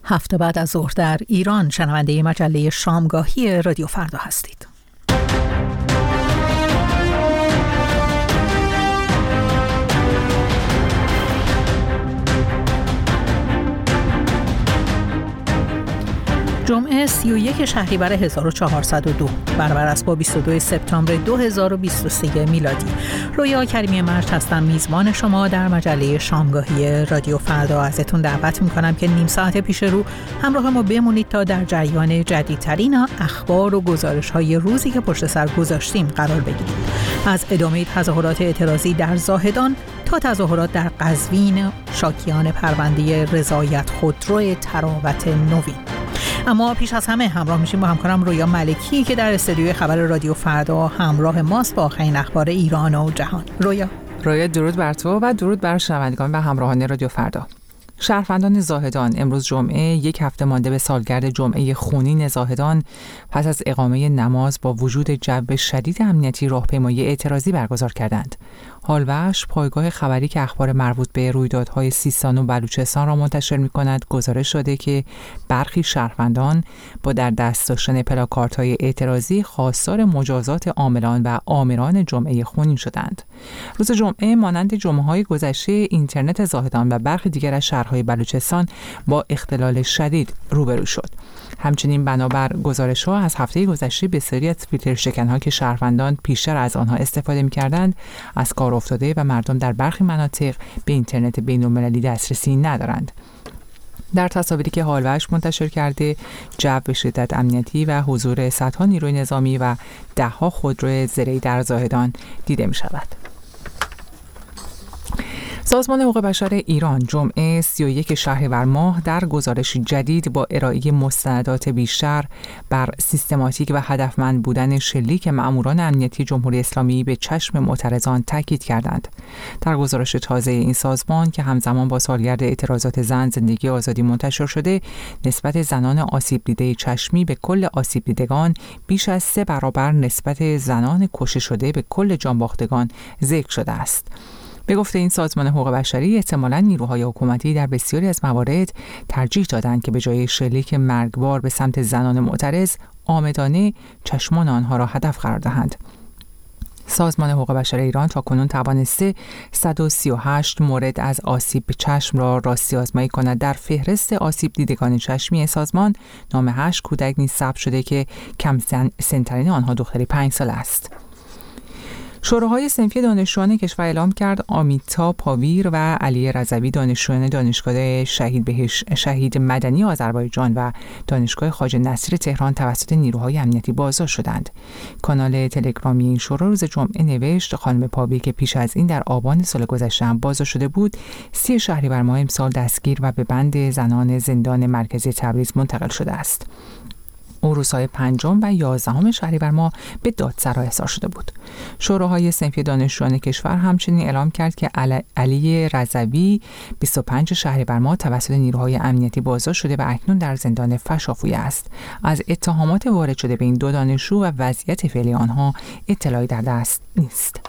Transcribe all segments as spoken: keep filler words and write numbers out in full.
هفته بعد از ظهر در ایران شنونده مجله شامگاهی رادیو فردا هستید. جمعه سی و یک شهریور هزار و چهارصد و دو برابر است با بیست و دو سپتامبر دو هزار و بیست و سه میلادی. رویا کریمی مرج هستم، میزبان شما در مجله شامگاهی رادیو فردا. ازتون دعوت میکنم که نیم ساعت پیش رو همراه ما بمونید تا در جریان جدیدترین اخبار و گزارش های روزی که پشت سر گذاشتیم قرار بگیرید. از ادامه تظاهرات اعتراضی در زاهدان تا تظاهرات در قزوین شاکیان پرونده رضایت خودرو تراوت نوین. اما پیش از همه همراه میشیم با همکارم رویا ملکی که در استودیوی خبر رادیو فردا همراه ماست با آخرین اخبار ایران و جهان. رویا رویا درود بر تو و درود بر شنوندگان و همراهان رادیو فردا. شهروندان زاهدان امروز جمعه یک هفته مانده به سالگرد جمعه خونین زاهدان پس از اقامه نماز با وجود جو شدید امنیتی راهپیمایی اعتراضی برگزار کردند. حالوش پایگاه خبری که اخبار مربوط به رویدادهای سیستان و بلوچستان را منتشر می‌کند گزارش شده که برخی شهروندان با در دست داشتن پلاکاردهای اعتراضی خواستار مجازات عاملان و آمران جمعه خونین شدند. روز جمعه مانند جمعه‌های گذشته اینترنت زاهدان و برخی دیگر از شهرهای بلوچستان با اختلال شدید روبرو شد. همچنین بنابر گزارش‌ها از هفته گذشته بسیاری از فیلتر شکن‌ها که شهروندان پیشتر از آنها استفاده می‌کردند از کار افتاده و مردم در برخی مناطق به اینترنت بین‌المللی دسترسی ندارند. در تصاویری که حالوش منتشر کرده جو به شدت امنیتی و حضور صدها نیروی نظامی و ده‌ها خودرو زرهی در زاهدان دیده می‌شود. سازمان حقوق بشر ایران جمعه سی و یک شهریور ماه در گزارشی جدید با ارائه مستندات بیشتر بر سیستماتیک و هدفمند بودن شلیک مأموران امنیتی جمهوری اسلامی به چشم معترضان تاکید کردند. در گزارش تازه این سازمان که همزمان با سالگرد اعتراضات زن زندگی آزادی منتشر شده، نسبت زنان آسیب دیده چشمی به کل آسیب دیدگان بیش از سه برابر نسبت زنان کشته شده به کل جانباختگان ذکر شده است. به گفته این سازمان حقوق بشری احتمالاً نیروهای حکومتی در بسیاری از موارد ترجیح دادند که به جای شلیک مرگبار به سمت زنان معترض عامدانه چشمان آنها را هدف قرار دهند. سازمان حقوق بشر ایران تاکنون توانسته صد و سی و هشت مورد از آسیب به چشم را راستی آزمایی کند. در فهرست آسیب دیدگان چشمی سازمان نام هشت کودک نیز ثبت شده که کم سن‌ترین آنها دختری پنج سال است. شوراهای صنفی دانشجویان کشور اعلام کرد آمیتا پاویر و علی رضوی دانشجویان دانشگاه شهید بهش شهید مدنی آذربایجان و دانشگاه خواجه نصیر تهران توسط نیروهای امنیتی بازداشت شدند. کانال تلگرامی این شورا روز جمعه نوشت خانم پاویر که پیش از این در آبان سال گذشته هم بازداشت شده بود، سی شهریور ماه امسال دستگیر و به بند زنان زندان مرکزی تبریز منتقل شده است. او روزهای پنجم و یازدهم شهریور ماه به دادسرا احضار شده بود. شوراهای صنفی دانشجویان کشور همچنین اعلام کرد که علی رضوی بیست و پنجم شهریور ماه توسط نیروهای امنیتی بازداشت شده و اکنون در زندان فشافویه است. از اتهامات وارد شده به این دو دانشجو و وضعیت فعلی آنها اطلاعی در دست نیست.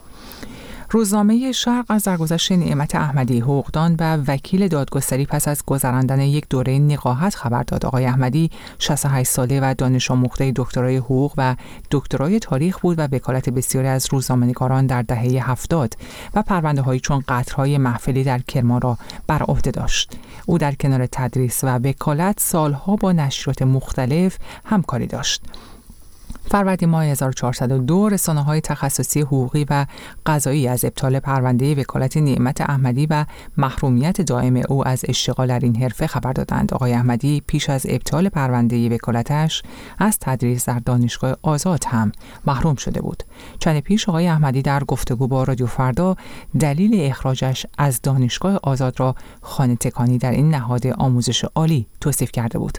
روزنامه شرق از درگذشت نعمت احمدی حقوقدان و وکیل دادگستری پس از گذراندن یک دوره نقاهت خبر داد. آقای احمدی شصت و هشت ساله و دانش آموخته دکترای حقوق و دکترای تاریخ بود و وکالت بسیاری از روزنامه‌نگاران در دهه هفتاد و پرونده‌هایی چون قطرهای محفلی در کرمان را بر عهده داشت. او در کنار تدریس و وکالت سالها با نشریات مختلف همکاری داشت. فروردین ماه هزار و چهارصد و دو رسانه‌های تخصصی حقوقی و قضایی از ابطال پرونده وکالت نعمت احمدی و محرومیت دائم او از اشتغال در این حرفه خبر دادند. آقای احمدی پیش از ابطال پرونده وکالتش از تدریس در دانشگاه آزاد هم محروم شده بود. چند پیش آقای احمدی در گفتگو با رادیو فردا دلیل اخراجش از دانشگاه آزاد را خانه تکانی در این نهاد آموزش عالی توصیف کرده بود.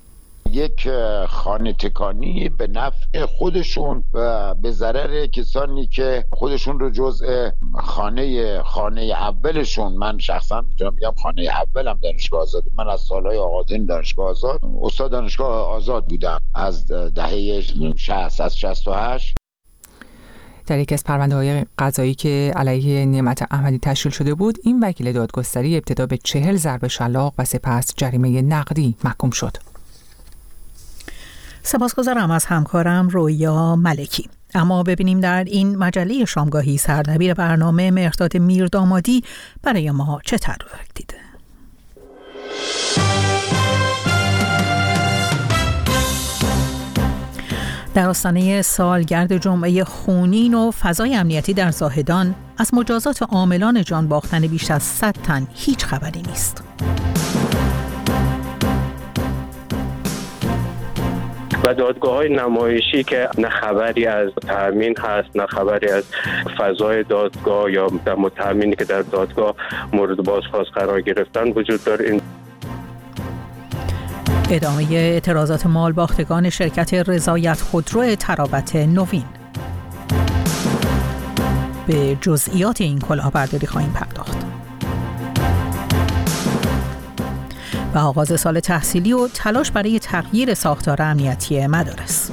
یک خانه تکانی به نفع خودشون و به ضرر کسانی که خودشون رو جزء خانه خانه اولشون، من شخصا میگم خانه اولم دانشگاه آزاد، من از سالهای آغازین دانشگاه آزاد استاد دانشگاه آزاد بودم از دهه شصت از شصت و هشت. در یکی از پرونده‌های قضایی که علیه نعمت احمدی تشکیل شده بود، این وکیل دادگستری ابتدا به چهل ضرب شلاق و سپس جریمه نقدی محکوم شد. سپاسگزارم از همکارم رویا ملکی. اما ببینیم در این مجله شامگاهی سردبیر برنامه مهرداد میردامادی برای ما چه تدارک دیده. در آستانه سالگرد جمعه خونین و فضای امنیتی در زاهدان از مجازات عاملان جان باختن بیش از صد تن هیچ خبری نیست. و دادگاه‌های نمایشی که نه خبری از تأمین هست، نه خبری از فضای دادگاه یا متهمینی که در دادگاه مورد بازخواست قرار گرفتن وجود داره. این ادامه اعتراضات مالباختگان شرکت رضایت خودرو ترابط نوین. به جزئیات این کلاهبرداری خواهیم پرداخت. و آغاز سال تحصیلی و تلاش برای تغییر ساختار امنیتی مدارس.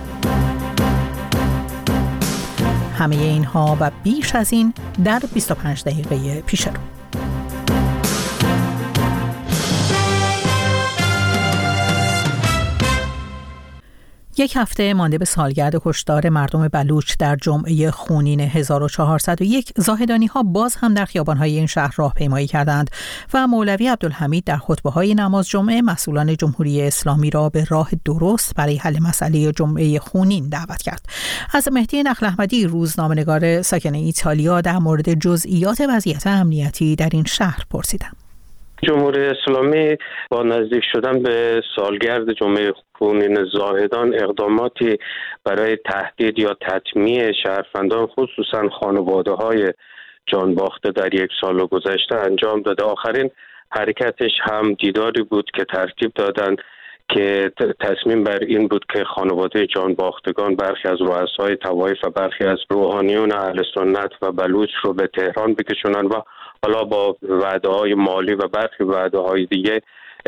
همه اینها و بیش از این در بیست و پنج دقیقه پیش رو. یک هفته مانده به سالگرد کشتار مردم بلوچ در جمعه خونین هزار و چهارصد و یک، زاهدانی‌ها باز هم در خیابان‌های این شهر راهپیمایی کردند و مولوی عبدالحمید در خطبه‌های نماز جمعه مسئولان جمهوری اسلامی را به راه درست برای حل مسئله جمعه خونین دعوت کرد. از مهدی نخل احمدی، روزنامه‌نگار ساکن ایتالیا، در مورد جزئیات وضعیت امنیتی در این شهر پرسیدم. جمهوری اسلامی با نزدیک شدن به سالگرد جمعه خونین زاهدان اقداماتی برای تهدید یا تطمیع شهروندان خصوصا خانواده‌های جان باخته در یک سال گذشته انجام داده. آخرین حرکتش هم دیداری بود که ترتیب دادن که تصمیم بر این بود که خانواده جان باختگان برخی از رؤسای طوایف و برخی از روحانیون اهل سنت و بلوچ رو به تهران بکشونن و حالا با وعده‌های مالی و برخی وعده‌های دیگه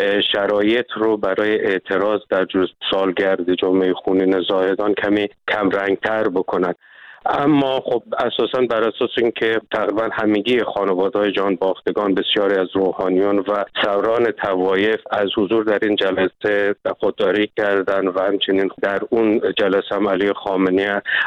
شرایط رو برای اعتراض در جز سالگرد جمعه خونین زاهدان کمی کم رنگتر بکنن. اما خب اساساً بر اساس اینکه تقریبا همگی خانواده‌های جان باختگان، بسیاری از روحانیون و سران طوایف از حضور در این جلسه خودداری کردن و همچنین در اون جلسه هم علی خامنه‌ای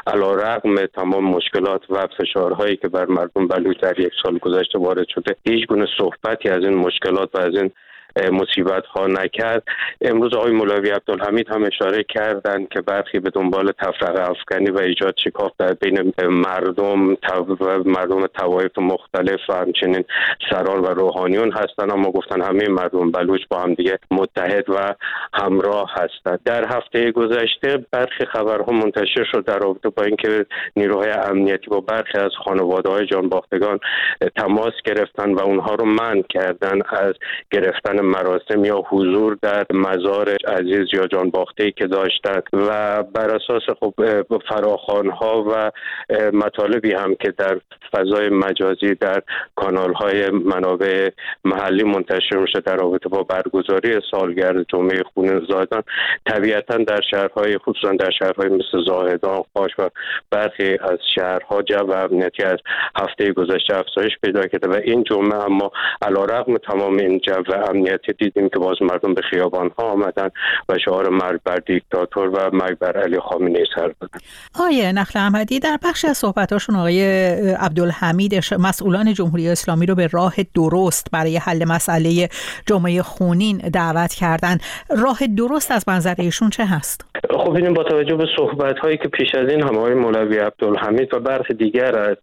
علیرغم تمام مشکلات و فشارهایی که بر مردم بلوچ در یک سال گذشته وارد شده هیچ گونه صحبتی از این مشکلات و از این مصیبت ها نکرد. امروز آقای مولوی عبدالحمید هم اشاره کردند که برخی به دنبال تفرقه افکنی و ایجاد شکاف در بین مردم و مردم طوایف مختلف و همچنین سران و روحانیون هستند، اما گفتن همه مردم بلوچ با هم دیگه متحد و همراه هستند. در هفته گذشته برخی خبرها منتشر شد در رابطه با اینکه نیروهای امنیتی با برخی از خانواده‌های جان باختگان تماس گرفتن و اونها رو منع کردن از گرفتن مراسم یا حضور در مزار عزیز یا جان باخته‌ای که داشتند و بر اساس خب فراخوان‌ها و مطالبی هم که در فضای مجازی در کانال‌های منابع محلی منتشر میشه در رابطه با برگزاری سالگرد جمعه خونین زاهدان، طبیعتاً در شهرهای خصوصاً در شهرهای مثل زاهدان، خاش و برخی از شهرها جو امنیتی از هفته گذشته افزایش پیدا کرده و این جمعه اما علیرغم تمام این جو امنیتی دیدیم که باز مردم به خیابان‌ها آمدن و شعار مرگ بر دیکتاتور و مرگ بر علی خامنه‌ای سر دادن. آقای نخل احمدی، در بخشی از صحبتاشون آقای عبدالحمید مسئولان جمهوری اسلامی رو به راه درست برای حل مسئله جمعه خونین دعوت کردن. راه درست از منظر ایشون چه هست؟ خب ببینیم با توجه به صحبت‌هایی که پیش از این هم آقای مولوی عبدالحمید و برخی دیگر از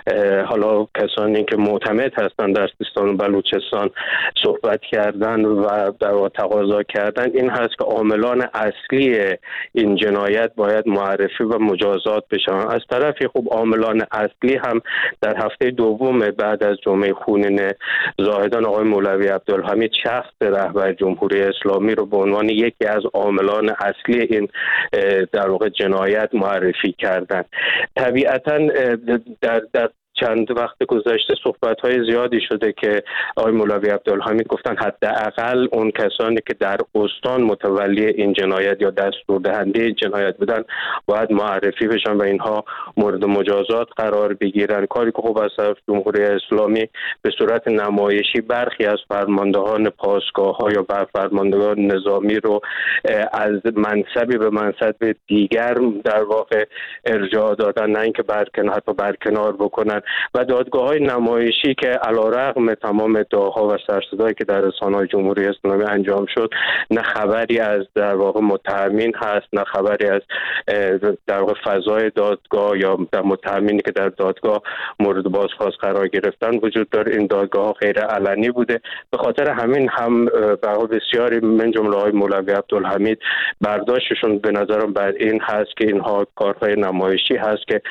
حالا کسانی که معتمد هستند در سیستان و بلوچستان صحبت کردن و در تقاضا کردن این هست که عاملان اصلی این جنایت باید معرفی و مجازات بشن. از طرفی خب عاملان اصلی هم در هفته دوم بعد از جمعه خونین زاهدان آقای مولوی عبدالحمید شخص رهبر جمهوری اسلامی رو به عنوان یکی از عاملان اصلی این در واقع جنایت معرفی کردن. طبیعتاً در, در چند وقت گذشته صحبت‌های زیادی شده که آقای مولوی عبدالحمید گفتن حداقل اون کسانی که در استان متولی این جنایت یا دستور دهنده جنایت بودن باید معرفی بشن و اینها مورد مجازات قرار بگیرن. کاری که خوب از طرف جمهوری اسلامی به صورت نمایشی برخی از فرماندهان پاسگاه‌ها یا فرماندهان نظامی رو از منصبی به منصب دیگر در واقع ارجاع دادن، نه اینکه برکن حتی برکنار بکنن. و دادگاه‌های نمایشی که علیرغم تمام ادعاها و سرصدایی که در رسانه‌های جمهوری اسلامی انجام شد، نه خبری از در واقع متهمین هست، نه خبری از در واقع فضای دادگاه یا متهمینی که در دادگاه مورد بازخواست قرار گرفتن وجود داره. این دادگاه‌ها غیر علنی بوده. به خاطر همین هم برای بسیاری من جمله های مولوی عبدالحمید برداشتشون به نظرم بر این هست که اینها کارهای نمایشی هست که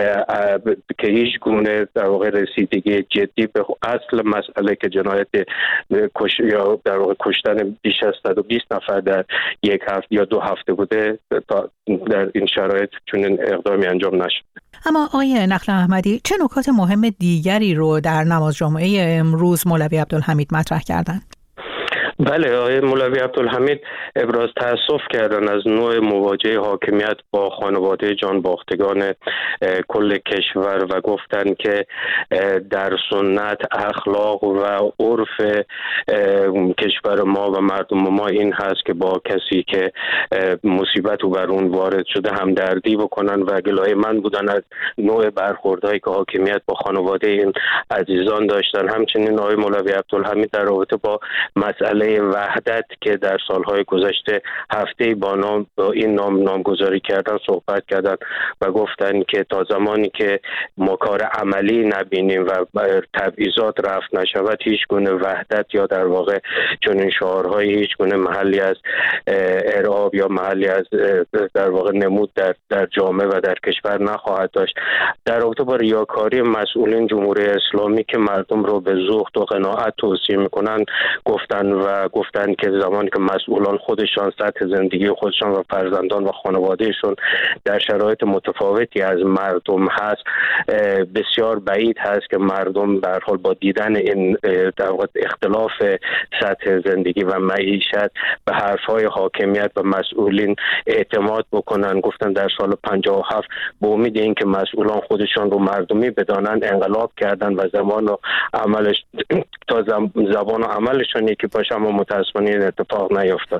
که هیچ گونه در واقع رسیدگی جدی به اصل مسئله که جنایت کش یا در واقع کشتن بیش از صد و بیست نفر در یک هفته یا دو هفته بوده در این شرایط چنین اقدامی انجام نشد. اما آقای نخل احمدی، چه نکات مهم دیگری رو در نماز جمعه امروز مولوی عبدالحمید مطرح کردند؟ بله، آقای مولوی عبدالحمید ابراز تأسف کردن از نوع مواجهه حاکمیت با خانواده جانباختگان کل کشور و گفتن که در سنت، اخلاق و عرف کشور ما و مردم ما این هست که با کسی که مصیبت او بر اون وارد شده همدردی بکنن و گلایه من بودن از نوع برخوردهایی که حاکمیت با خانواده این عزیزان داشتن. همچنین آقای مولوی عبدالحمید در رابطه با مسئله وحدت که در سالهای گذشته هفته با نام با این نام نامگذاری کردن صحبت کردن و گفتن که تا زمانی که ما کار عملی نبینیم و تبعیضات رفع نشود هیچ گونه وحدت یا در واقع چنین شعارهای هیچ گونه محلی از ارعاب یا محلی از در واقع نمود در در جامعه و در کشور نخواهد داشت. در رابطه با ریاکاری مسئولین جمهوری اسلامی که مردم رو به زهد و قناعت توصیه میکنن گفتن و گفتن که زمانی که مسئولان خودشان سطح زندگی خودشان و فرزندان و خانوادهشون در شرایط متفاوتی از مردم هست، بسیار بعید هست که مردم به هر حال با دیدن این در واقع اختلاف سطح زندگی و معیشت به حرفهای حاکمیت و مسئولین اعتماد بکنن. گفتن در سال پنجاه و هفت به امید اینکه مسئولان خودشان رو مردمی بدانند انقلاب کردن و زمان و عملش تا زبان و عملشون یکی باشه، اما متاسفانه این اتفاق نیفتاد.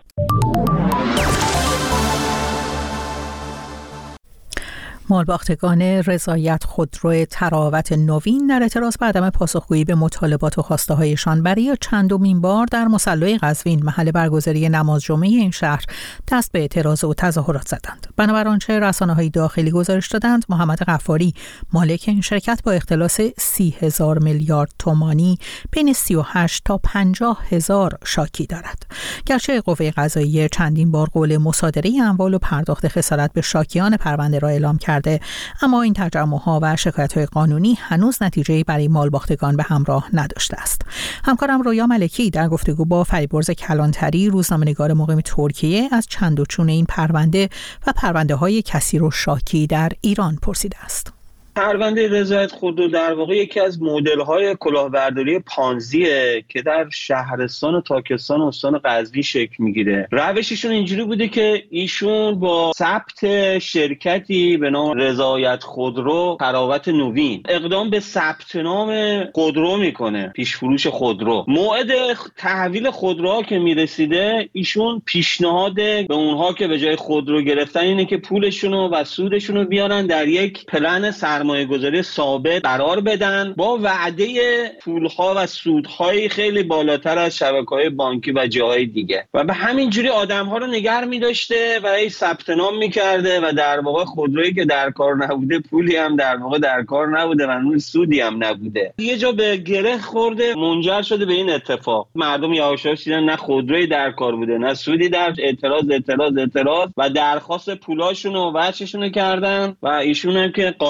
مالباختگان رضایت خودرو تراوت نوین در اعتراض به عدم پاسخگویی به مطالبات و خواسته‌هایشان برای چندمین بار در مصلی قزوین محل برگزاری نماز جمعه این شهر دست به اعتراض و تظاهرات زدند. بنابر آنچه رسانه‌های داخلی گزارش دادند، محمد غفاری مالک این شرکت با اختلاس سی هزار میلیارد تومانی بین سی و هشت تا پنجاه هزار شاکی دارد. گرچه قوه قضاییه چندین بار قول مصادره اموال و پرداخت خسارت به شاکیان پرونده را اعلام کرد، اما این تجمع‌ها و شکایت‌های قانونی هنوز نتیجه‌ای برای مالباختگان به همراه نداشته است. همکارم رویا ملکی در گفتگو با فریبرز کلانتری، روزنامه‌نگار مقیم ترکیه، از چند و چون این پرونده و پرونده‌های کثیر و شاکی در ایران پرسیده است. پرونده رضایت خودرو در واقع یکی از مدل‌های کلاهبرداری پانزیه که در شهرستان تاکستان استان قزوین شکل میگیره. روششون اینجوری بوده که ایشون با ثبت شرکتی به نام رضایت خودرو تراوت نوین اقدام به ثبت نام خودرو میکنه، پیش فروش خودرو. موعد تحویل خودروها که میرسیده، ایشون پیشنهاد به اونها که به جای خودرو گرفتن اینه که پولشون و سودشون رو بیارن در یک پلن سرمایه سرمایه‌گذاری ثابت قرار بدن با وعده پول‌ها و سودهای خیلی بالاتر از شبکه‌های بانکی و جاهای دیگه، و به همین جوری آدم‌ها رو نگه می‌داشته و ای ثبت نام می‌کرده و در واقع خودرویی که در کار نبوده، پولی هم در واقع در کار نبوده و اون سودی هم نبوده. یه جا به گره خورده، منجر شده به این اتفاق. مردم یواشاش دیدن نه خودرویی در کار بوده نه سودی، در اعتراض اعتراض اعتراض و درخواست پولاشون و وجهشون کردن و ایشون هم که قادر نبود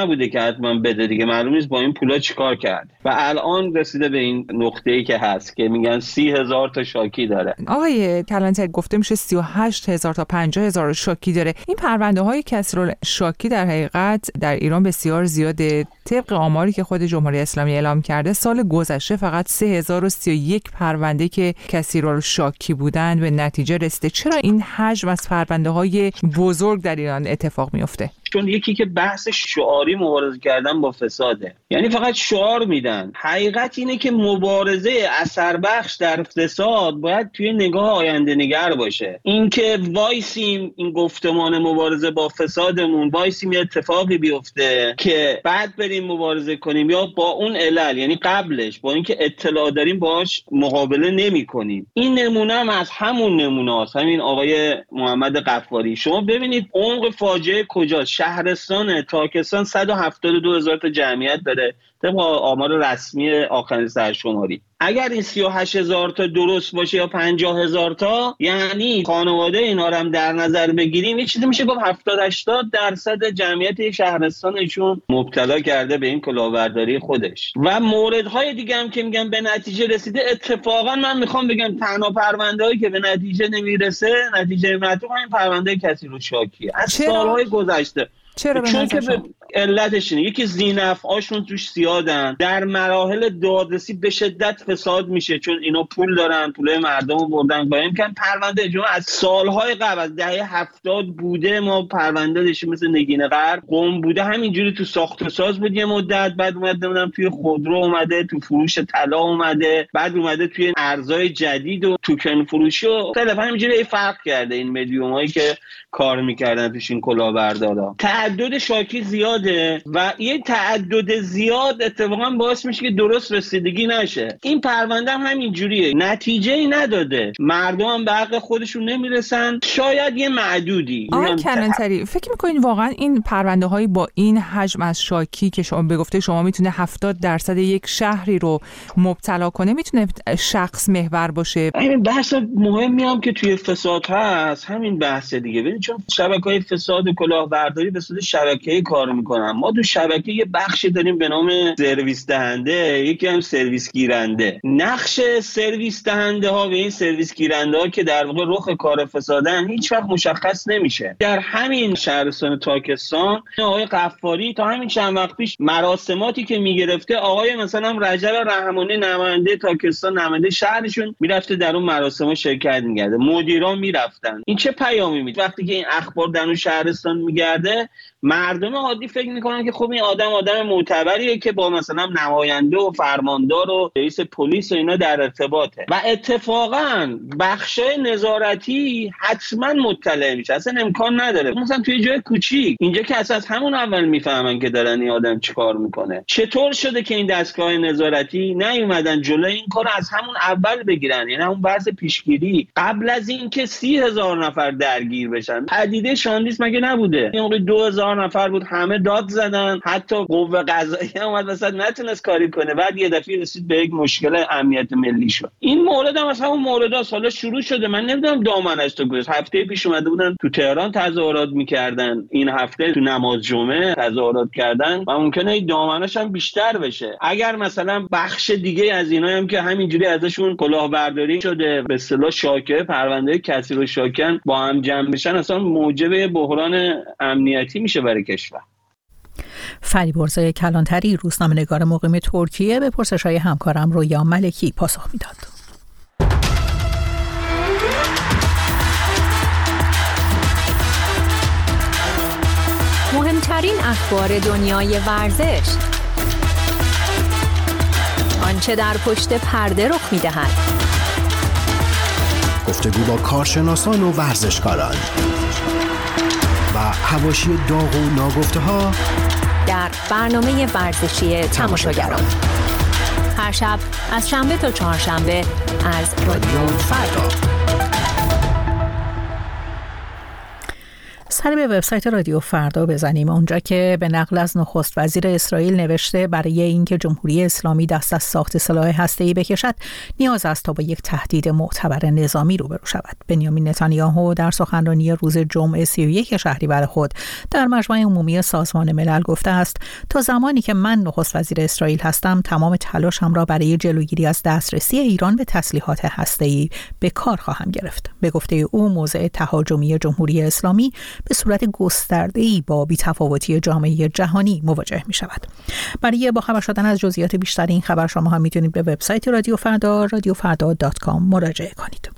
نبوده که حتما بده دیگه، معلوم نیست با این پولا چیکار کرده و الان رسیده به این نقطه‌ای که هست که میگن سی هزار تا شاکی داره. آقای کلانتری گفته میشه سی و هشت هزار تا پنجاه هزار شاکی داره. این پرونده های کسرالشاکی در حقیقت در ایران بسیار زیاده. طبق آماری که خود جمهوری اسلامی اعلام کرده سال گذشته فقط سه هزار و سی و یک پرونده که کسرالشاکی بودند به نتیجه رسیده. چرا این حجم از پرونده های بزرگ در ایران اتفاق میفته؟ چون یکی که بحث شعاری مبارزه کردن با فساده، یعنی فقط شعار میدن. حقیقت اینه که مبارزه اثر بخش در فساد باید توی نگاه آینده نگر باشه. اینکه وایسیم این گفتمان مبارزه با فسادمون وایسیم یه اتفاقی بیفته که بعد بریم مبارزه کنیم، یا با اون علل یعنی قبلش با اینکه اطلاع داریم باهاش مقابله نمی‌کنیم. این نمونه هم از همون نمونه‌است، همین آقای محمد غفاری. شما ببینید عمق فاجعه کجاست. شهرستان تاکستان صد و هفتاد و دو هزار تا جمعیت داره طبق آمار رسمی آخرین سرشماری. اگر این سی و هشت هزار تا درست باشه یا پنجاه هزار تا، یعنی خانواده اینا رو هم در نظر بگیریم یه چیزی میشه گفت هفتاد هشتاد درصد جمعیت شهرستانشون مبتلا کرده به این کلاهبرداری خودش. و موردهای دیگه هم که میگم به نتیجه رسیده، اتفاقا من میخوام بگم تنها پرونده‌ای که به نتیجه نمیرسه نتیجه مطلوب این پرونده کسرالشاکی از سالهای گذشته. چرا؟ چون که به علتش اینه یکی ذینفعاشون توش زیادن، در مراحل دادرسی به شدت فساد میشه چون اینا پول دارن، پول مردم رو بردن. با امکان پرونده اجرا از سالهای قبل از دهه هفتاد بوده، ما پرونده داشتیم مثل نگین غرب قم بوده، همینجوری تو ساخت و ساز بود یه مدت، بعد اومده نمیدونم توی خودرو اومده، تو فروش طلا اومده، بعد اومده توی ارزهای جدید و توکن فروشی و خیلی همینجوری فرق کرده این مدیومایی که کار میکردن توش این کلاهبردارا. تعدد شاکی زیاده و یه تعدد زیاد اتفاقا باعث میشه که درست رسیدگی نشه. این پرونده هم همین جوریه، نتیجه ای نداده، مردم هم به حق خودشون نمیرسن، شاید یه معدودی. آقای کلانتری فکر میکنین واقعا این پرونده هایی با این حجم از شاکی که شما به گفته شما میتونه هفتاد درصد یک شهری رو مبتلا کنه میتونه شخص محور باشه؟ همین بحث مهمی هم که توی فساد هست همین بحث دیگه. ببین چون شبکه‌های فساد و کلاهبرداری به صورت شبکه‌ای کار میکنن. ما تو شبکه یه بخشی داریم به نام سرویس دهنده، یکی هم سرویس گیرنده. نقش سرویس دهنده ها و این سرویس گیرنده ها که در واقع رخ کار فسادن هیچ وقت مشخص نمیشه. در همین شهرستان تاکستان آقای غفاری تا همین چند وقت پیش مراسماتی که میگرفته، آقای مثلا رجب رحمانی نماینده تاکستان، نماینده شهرشون میرفته در اون مراسم شرکت می‌کرده، مدیران میرفتن. این چه پیامی میده؟ وقتی که این اخبار در اون شهرستان میگرده، مردم عادی فکر میکنن که خب این آدم آدم معتبریه که با مثلا نماینده و فرماندار و رئیس پلیس و اینا در ارتباطه و اتفاقا بخشای نظارتی حتما مطلع میشه. اصلا امکان نداره مثلا توی جای کوچیک اینجا که اساس همون اول میفهمن که دارن این آدم چیکار میکنه. چطور شده که این دستگاه نظارتی نیومدن جلوی این کار از همون اول بگیرن؟ یعنی همون بحث پیشگیری قبل از این که سی هزار نفر درگیر بشن. پدیده شاندیس مگه نبوده؟ این دو هزار نفر بود، همه داد زدن، حتی قوه قضاییه اومد وسط نتونست کاری کنه، بعد یه دفعه رسید به یک مشکل امنیت ملی شد. این مورد هم از همون مورداست. حالا شروع شده، من نمیدونم دامنش تا کجاست. هفته پیش اومده بودن تو تهران تظاهرات میکردن، این هفته تو نماز جمعه تظاهرات کردن و ممکنه این دامنش هم بیشتر بشه. اگر مثلا بخش دیگه از اینا هم که همینجوری ازشون کلاهبرداری شده، به اصطلاح شاکه پرونده کسرالشاکی با هم جمع بشن، اصلا موجب بحران امنیتی میشه برای کشور. فریبرز کلانتری، روزنامه‌نگار مقیم ترکیه، به پرسش‌های همکارم رویا ملکی پاسخ میداد. مهمترین اخبار دنیای ورزش، آنچه در پشت پرده رخ می‌دهد، گفتگو با کارشناسان و ورزشکاران و حواشی داغ و ناگفته‌ها در برنامه ورزشی تماشاگران، هر شب از شنبه تا چهارشنبه از رادیو فردا. سری به وبسایت رادیو فردا بزنیم، اونجا که به نقل از نخست وزیر اسرائیل نوشته برای اینکه جمهوری اسلامی دست از ساخت سلاح هسته‌ای بکشد نیاز است تا با یک تهدید معتبر نظامی روبرو شود. بنیامین نتانیاهو در سخنرانی روز جمعه سی و یک شهریور خود در مجمع عمومی سازمان ملل گفته است تا زمانی که من نخست وزیر اسرائیل هستم تمام تلاشم را برای جلوگیری از دسترسی ایران به تسلیحات هسته‌ای به کار خواهم گرفت. به گفته او موضع تهاجمی جمهوری اسلامی به صورت گسترده‌ای با بی‌تفاوتی جامعه جهانی مواجه می شود. برای با خبر شدن از جزئیات بیشتر این خبر شما هم میتونید به وبسایت رادیو فردا رادیو فردا دات کام مراجعه کنید.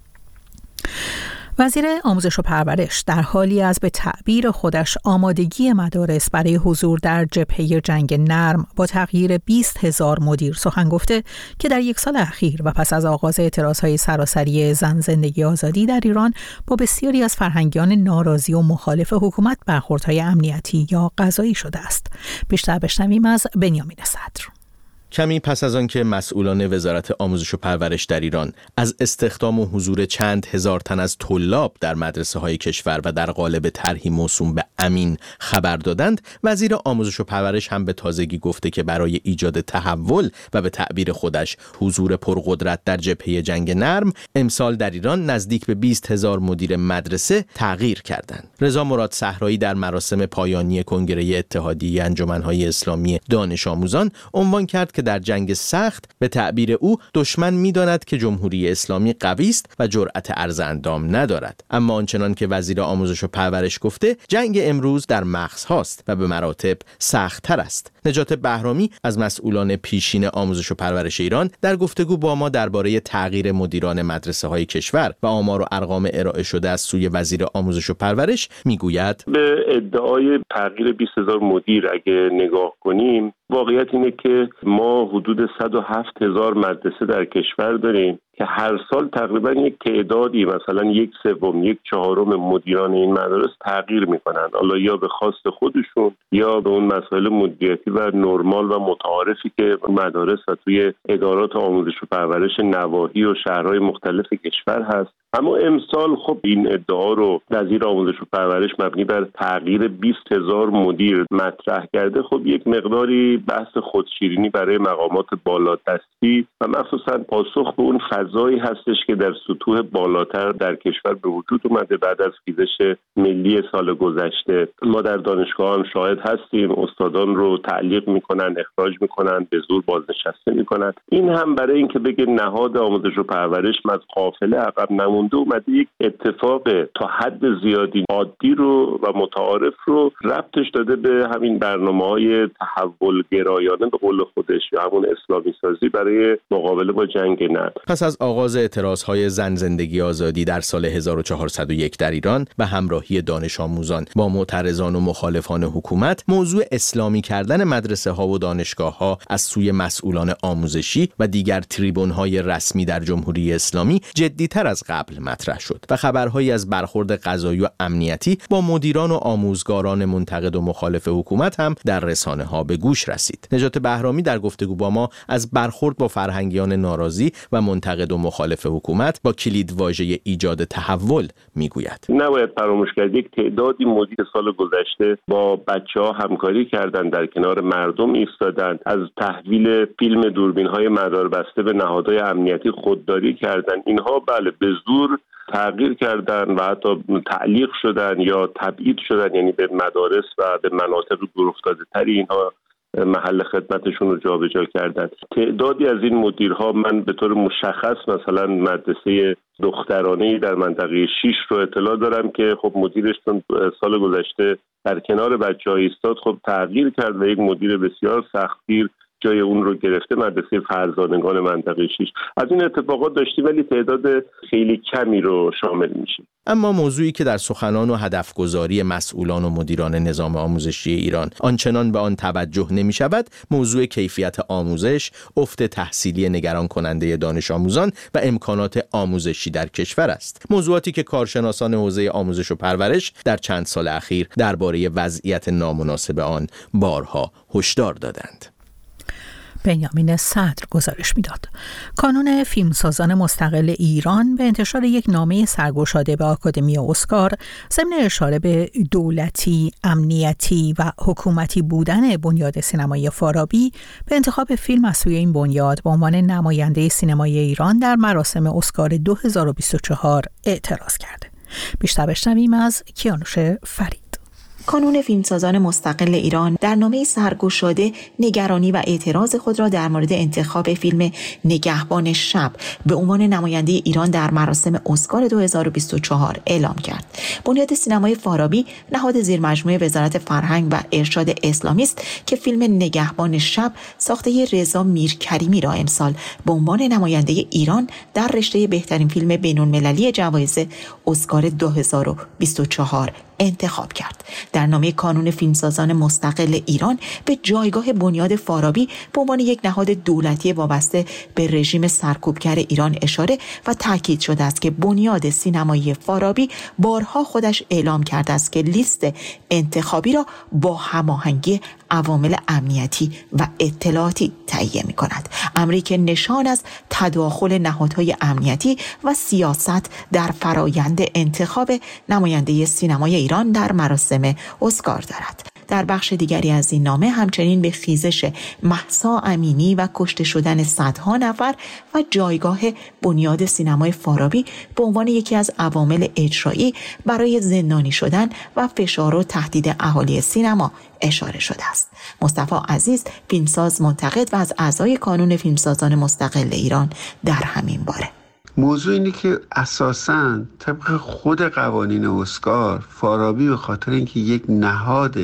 وزیر آموزش و پرورش در حالی از به تعبیر خودش آمادگی مدارس برای حضور در جبهه جنگ نرم با تغییر بیست هزار مدیر سخن گفته که در یک سال اخیر و پس از آغاز اعتراضهای سراسری زن زندگی آزادی در ایران با بسیاری از فرهنگیان ناراضی و مخالف حکومت برخوردهای امنیتی یا قضایی شده است. بیشتر بشنویم از بنیامین صدر. کمی پس از آن که مسئولان وزارت آموزش و پرورش در ایران از استخدام و حضور چند هزار تن از طلاب در مدرسه های کشور و در قالب طرحی موسوم به امین خبر دادند، وزیر آموزش و پرورش هم به تازگی گفته که برای ایجاد تحول و به تعبیر خودش حضور پرقدرت در جبهه جنگ نرم، امسال در ایران نزدیک به بیست هزار مدیر مدرسه تغییر کردند. رضا مراد صحرایی در مراسم پایانی کنگره اتحادیه انجمن‌های اسلامی دانش آموزان عنوان کرد که در جنگ سخت به تعبیر او دشمن می‌داند که جمهوری اسلامی قوی است و جرأت عرض اندام ندارد. اما آنچنان که وزیر آموزش و پرورش گفته، جنگ امروز در مغزهاست و به مراتب سخت‌تر است. نجات بهرامی از مسئولان پیشین آموزش و پرورش ایران در گفتگو با ما درباره تغییر مدیران مدرسه‌های کشور و آمار و ارقام ارائه شده از سوی وزیر آموزش و پرورش میگوید به ادعای تغییر بیست هزار مدیر اگه نگاه کنیم، واقعیت اینه که ما حدود صد و هفت هزار مدرسه در کشور داریم که هر سال تقریبا یک تعدادی، مثلا یک سوم یک چهارم مدیران این مدارس تغییر میکنن، حالا یا به خواست خودشون یا به اون مسائل مدیریتی و نرمال و متعارفی که مدارس و توی ادارات آموزش و پرورش نواحی و شهرهای مختلف کشور هست. اما امسال خب این ادعا رو وزیر آموزش و پرورش مبنی بر تغییر بیست هزار مدیر مطرح کرده. خب یک مقداری بحث خودشیرینی برای مقامات بالادستی و مخصوصا پاسخ به اون فضایی هستش که در سطوح بالاتر در کشور به وجود اومده بعد از خیزش ملی سال گذشته. ما در دانشگاه هم شاهد هستیم، استادان رو تعلیق میکنن، اخراج میکنن، به زور بازنشسته میکنن. این هم برای اینکه بگه نهاد آموزش و پرورش از قافله عقب نمونده اومده یک اتفاق تا حد زیادی عادی رو و متعارف رو ربطش داده به همین برنامه‌های تحول گرایانه به قول خودش یا همون اسلامی سازی برای مقابله با جنگ نرم. پس از آغاز اعتراضهای زن زندگی آزادی در سال هزار و چهارصد و یک در ایران و همراهی دانش آموزان با معترضان و مخالفان حکومت، موضوع اسلامی کردن مدرسه ها و دانشگاه ها از سوی مسئولان آموزشی و دیگر تریبون های رسمی در جمهوری اسلامی جدی‌تر از قبل مطرح شد و خبرهایی از برخورد قضایی و امنیتی با مدیران و آموزگاران منتقد و مخالف حکومت هم در رسانه ها به گوش رسید. نجات بهرامی در گفتگو با ما از برخورد با فرهنگیان ناراضی و منتقد و مخالف حکومت با کلید واژه ایجاد تحول میگوید. نباید فراموش کرد یک تعدادی مدیر سال گذشته با بچه‌ها همکاری کردند، در کنار مردم ایستادند، از تحویل فیلم دوربین‌های مداربسته به نهادهای امنیتی خودداری کردند. اینها بله به زور تغییر کردن و حتی تعلیق شدن یا تبعید شدن، یعنی به مدارس و به مناطق دورافتاده‌تری اینها محل خدمتشون رو جابجا کردن. تعدادی از این مدیرها من به طور مشخص مثلا مدرسه دخترانه‌ای در منطقه شیش رو اطلاع دارم که خب مدیرش سال گذشته در کنار بچه‌ها ایستاد، خب تغییر کرد و یک مدیر بسیار سختگیر جای اون رو گرفته، مدرسه فرزانگان منطقه شیش. از این اتفاقات داشتیم ولی تعداد خیلی کمی رو شامل میشه. اما موضوعی که در سخنان و هدفگذاری مسئولان و مدیران نظام آموزشی ایران آنچنان به آن توجه نمی شود، موضوع کیفیت آموزش، افت تحصیلی نگران کننده دانش آموزان و امکانات آموزشی در کشور است. موضوعاتی که کارشناسان حوزه آموزش و پرورش در چند سال اخیر درباره وضعیت نامناسب آن بارها هشدار دادند. بنیامین صدر گزارش میداد. کانون فیلمسازان مستقل ایران به انتشار یک نامه سرگشاده به آکادمی اسکار ضمن اشاره به دولتی، امنیتی و حکومتی بودن بنیاد سینمایی فارابی به انتخاب فیلم از سوی این بنیاد به عنوان نماینده سینمای ایران در مراسم اسکار دو هزار و بیست و چهار اعتراض کرده. بیشتر بشنویم از کیانوش فرید. کانون فیلمسازان مستقل ایران در نامه سرگشاده نگرانی و اعتراض خود را در مورد انتخاب فیلم نگهبان شب به عنوان نماینده ایران در مراسم اسکار دو هزار و بیست و چهار اعلام کرد. بنیاد سینمای فارابی نهاد زیرمجموعه وزارت فرهنگ و ارشاد اسلامی است که فیلم نگهبان شب ساخته رضا میرکریمی را امسال به عنوان نماینده ایران در رشته بهترین فیلم بین‌المللی جوایز اسکار دو هزار و بیست و چهار انتخاب کرد. در نامه کانون فیلمسازان مستقل ایران به جایگاه بنیاد فارابی به عنوان یک نهاد دولتی وابسته به رژیم سرکوبگر ایران اشاره و تاکید شده است که بنیاد سینمایی فارابی بارها خودش اعلام کرده است که لیست انتخابی را با هماهنگی عوامل امنیتی و اطلاعاتی تهیه می‌کند. امری که نشان از تداخل نهادهای امنیتی و سیاست در فرایند انتخاب نماینده سینمای ایران در مراسم اسکار دارد. در بخش دیگری از این نامه همچنین به خیزش مهسا امینی و کشته شدن صدها نفر و جایگاه بنیاد سینمای فارابی به عنوان یکی از عوامل اجرایی برای زندانی شدن و فشار و تهدید اهالی سینما اشاره شده است. مصطفی عزیز، فیلمساز منتقد و از اعضای کانون فیلمسازان مستقل ایران، در همین باره موضوع اینه که اساساً طبق خود قوانین اسکار فارابی به خاطر اینکه یک نهاد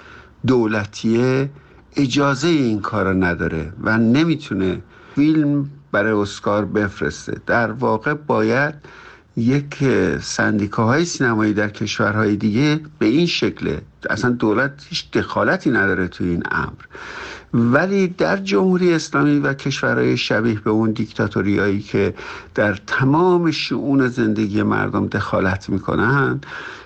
دولتیه اجازه این کار نداره و نمیتونه فیلم برای اسکار بفرسته. در واقع باید یک سندیکاهای سینمایی در کشورهای دیگه به این شکله، اصلا دولت هیچ دخالتی نداره تو این امر، ولی در جمهوری اسلامی و کشورهای شبیه به اون دیکتاتوریایی که در تمام شؤون زندگی مردم دخالت میکنن،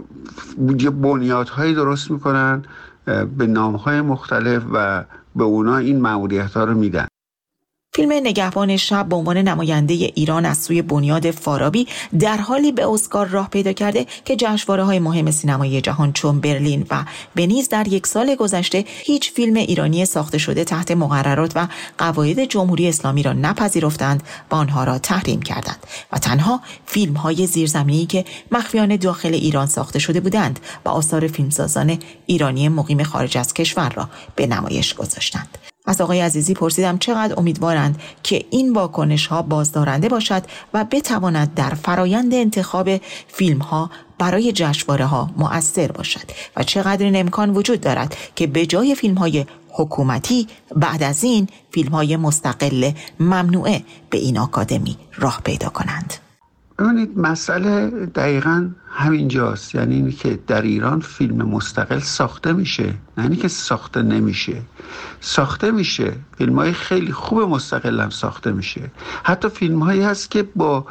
یه بنیادهایی درست میکنن به نامهای مختلف و به اونا این مأموریت‌ها رو میدن. فیلم نگهبان شب به عنوان نماینده ایران از سوی بنیاد فارابی در حالی به اسکار راه پیدا کرده که جشنواره‌های مهم سینمایی جهان چون برلین و ونیز در یک سال گذشته هیچ فیلم ایرانی ساخته شده تحت مقررات و قواعد جمهوری اسلامی را نپذیرفتند و آنها را تحریم کردند و تنها فیلم‌های زیرزمینی که مخفیانه داخل ایران ساخته شده بودند و آثار فیلمسازان ایرانی مقیم خارج از کشور را به نمایش گذاشتند. از آقای عزیزی پرسیدم چقدر امیدوارند که این واکنش ها بازدارنده باشد و بتواند در فرایند انتخاب فیلم ها برای جشنواره ها مؤثر باشد و چقدر این امکان وجود دارد که به جای فیلم های حکومتی بعد از این فیلم های مستقل ممنوعه به این آکادمی راه پیدا کنند. ببینید مسئله دقیقاً همینجاست، یعنی اینی که در ایران فیلم مستقل ساخته میشه، نه اینی که ساخته نمیشه. ساخته میشه، فیلم‌های خیلی خوب مستقل هم ساخته میشه. حتی فیلم‌هایی هست که با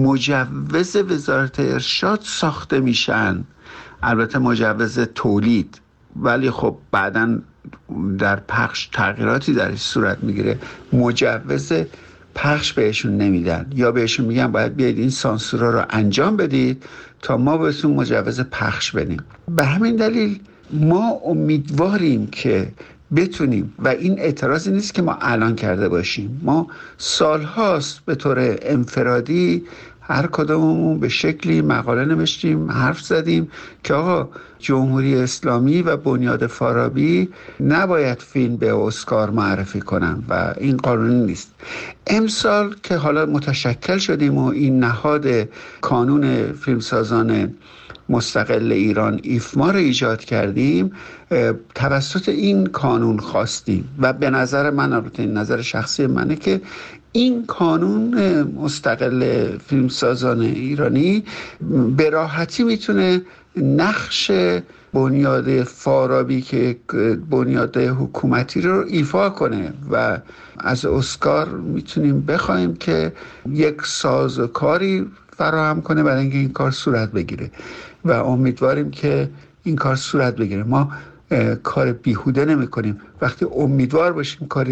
مجوز وزارت ارشاد ساخته میشن، البته مجوز تولید، ولی خب بعداً در پخش تغییراتی درش صورت میگیره، مجوز پخش بهشون نمیدن یا بهشون میگن باید بیاید این سانسورا رو انجام بدید تا ما بهتون مجوز پخش بدیم. به همین دلیل ما امیدواریم که بتونیم، و این اعتراضی نیست که ما الان کرده باشیم، ما سالهاست به طور انفرادی هر کدوممون به شکلی مقاله نوشتیم، حرف زدیم که آقا جمهوری اسلامی و بنیاد فارابی نباید فیلم به اسکار معرفی کنن و این قانونی نیست. امسال که حالا متشکل شدیم و این نهاد کانون فیلمسازان مستقل ایران ایفما رو ایجاد کردیم، توسط این کانون خواستیم و به نظر من، البته این نظر شخصی منه، که این کانون مستقل فیلمسازان ایرانی به راحتی میتونه نقش بنیاد فارابی که بنیاد حکومتی رو ایفا کنه و از اسکار میتونیم بخوایم که یک سازوکاری فراهم کنه برای اینکه این کار صورت بگیره و امیدواریم که این کار صورت بگیره. ما کار بیهوده نمی کنیم. وقتی امیدوار باشیم کاری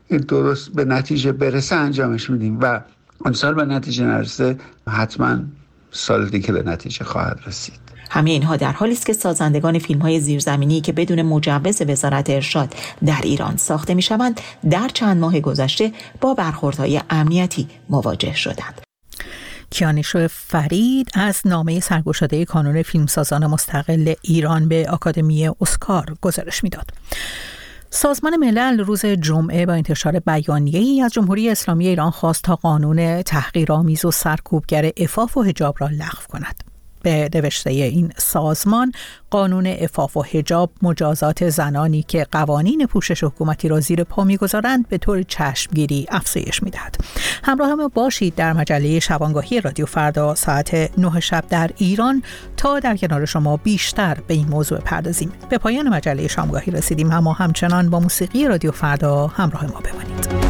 درست به نتیجه برسه انجامش میدیم و امسال به نتیجه نرسه حتما سال دیگه به نتیجه خواهد رسید. همه اینها در حالی است که سازندگان فیلم‌های زیرزمینی که بدون مجوز وزارت ارشاد در ایران ساخته می‌شوند در چند ماه گذشته با برخوردهای امنیتی مواجه شدند. کیانش فرید از نامه سرگشاده کانون فیلمسازان مستقل ایران به آکادمی اسکار گزارش می‌داد. سازمان ملل روز جمعه با انتشار بیانیه‌ای از جمهوری اسلامی ایران خواست تا قانون تحقیرآمیز و سرکوبگر عفاف و حجاب را لغو کند. به نوشته این سازمان، قانون عفاف و حجاب مجازات زنانی که قوانین پوشش حکومتی را زیر پا می‌گذارند به طور چشمگیری افزایش می‌دهد. همراه ما باشید در مجله شبانگاهی رادیو فردا ساعت نه شب در ایران تا در کنار شما بیشتر به این موضوع بپردازیم. به پایان مجله شبانگاهی رسیدیم، اما همچنان با موسیقی رادیو فردا همراه ما بمانید.